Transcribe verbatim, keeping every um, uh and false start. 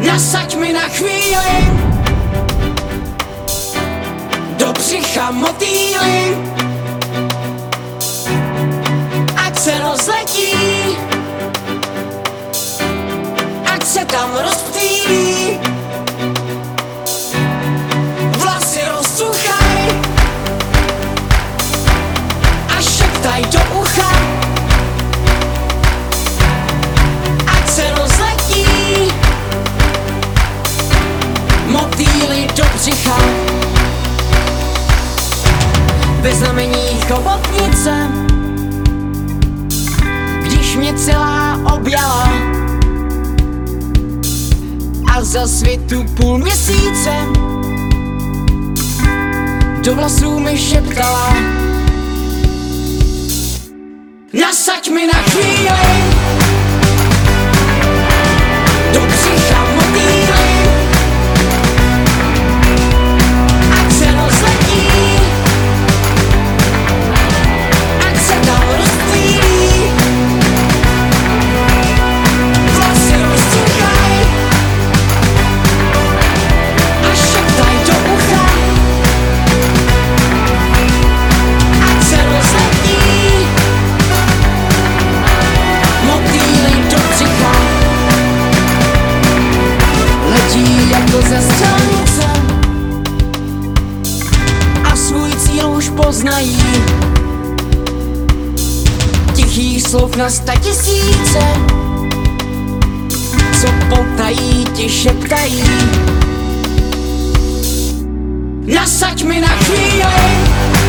Nasaď mi na chvíli do břicha motýly, ať se rozletí, ať se tam rozptýlí, vlasy rozsuchaj a šeptaj do ucha, ať se rozletí motýly do břicha. Ve znamení chobotnice, když mě celá objala a za světu půl měsíce do vlasů mi šeptala: nasaď mi na chvíli do břicha motýly, ať se rozletí, ať se tam rozptýlí, vlasy rozsuchaj a šeptaj do ucha, ať se rozletí motýly do břicha. Letí jako ze střelnice a svůj cíl už poznají, tichých slov na statisíce, co potají ti šeptají: nasaď mi na chvíli